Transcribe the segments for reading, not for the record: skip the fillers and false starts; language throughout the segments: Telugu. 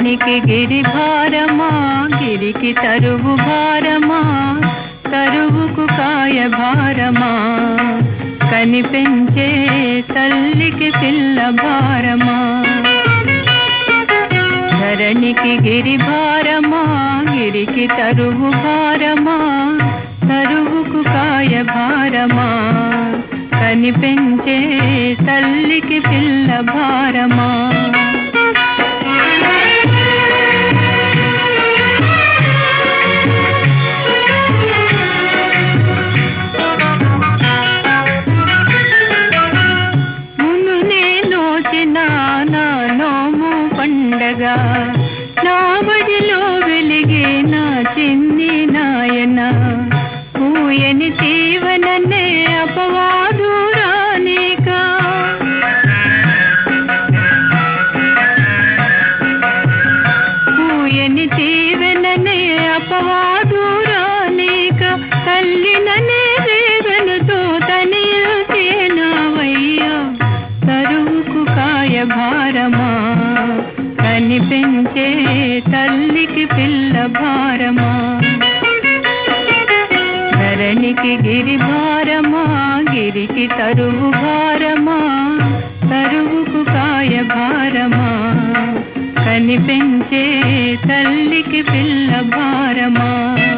ధరణికి గిరి భారమా, గిరికి తరువు భారమా, తరువుకు కాయ భారమా, కనిపించే తల్లికి పిల్ల భారమా. ధరణికి గిరి భారమా, గిరికి తరువు భారమా, తరువుకు కాయ భారమా, కనిపించే తల్లికి పిల్ల భారమా. నా బడిలో వెలిగే నా చిన్ని నాయన, పూయని జీవననే అపవాదు రానిక. పూయని జీవననే అపవాదు రానిక, తల్లిననే వేదనతో తనియసేనావయ్యా, తరువుకు కాయ భారమా, కనిపించే తల్లికి పిల్ల భారమా. ధరణికి గిరి భారమా, గిరికి తరువు భారమా, తరువుకు కాయ భారమా, కనిపించే తల్లికి పిల్ల భారమా.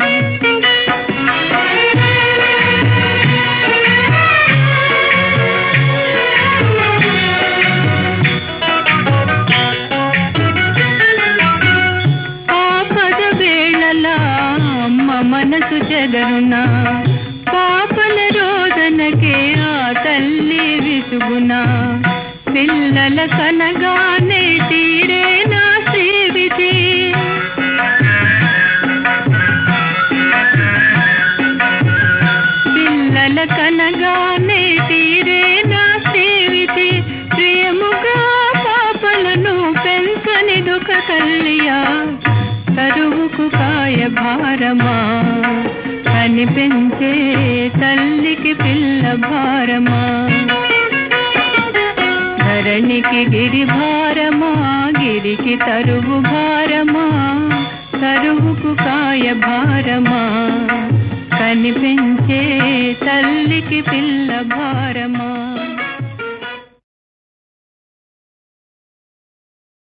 మనసు చెదరునా, పాపల రోదనకే ఆ తల్లి విసుగునా, పిల్లల కనగానే తీరే నా శ్రీవిధి. పిల్లల కనగానే తీరే నా శ్రీవిధి, ప్రియముగా పాపలను పెంచనిదొక తల్లియా, తరువుకు కాయ భారమా, కనిపించే తల్లికి పిల్ల భారమా. ధరణికి గిరి భారమా, గిరికి తరువు భారమా, తరువుకు కాయ భారమా, కనిపించే తల్లికి పిల్ల భారమా.